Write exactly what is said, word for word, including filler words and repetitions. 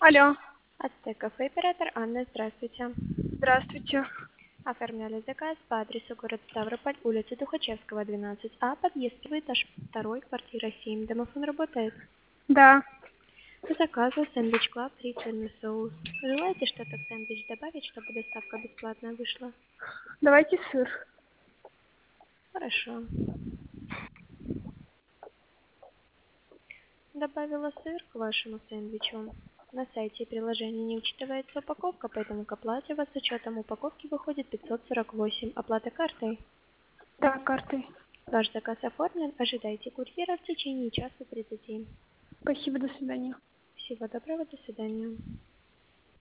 Алло, Ацтек кафе, оператор Анна, здравствуйте. здравствуйте. Оформляли заказ по адресу город Ставрополь, улица Тухачевского, двенадцать А, подъезд первый, этаж второй, квартира семь. Домофон работает. Да, По заказу сэндвич клаб, три цельный соус. Желаете что-то в сэндвич добавить, чтобы доставка бесплатная вышла? давайте сыр. Хорошо. Добавила сыр к вашему сэндвичу. На сайте и приложении не учитывается упаковка, поэтому к оплате у вас с учетом упаковки выходит пятьсот сорок восемь. Оплата картой. Да, картой. Ваш заказ оформлен. Ожидайте курьера в течение часа тридцати. Спасибо, до свидания. Всего доброго, до свидания.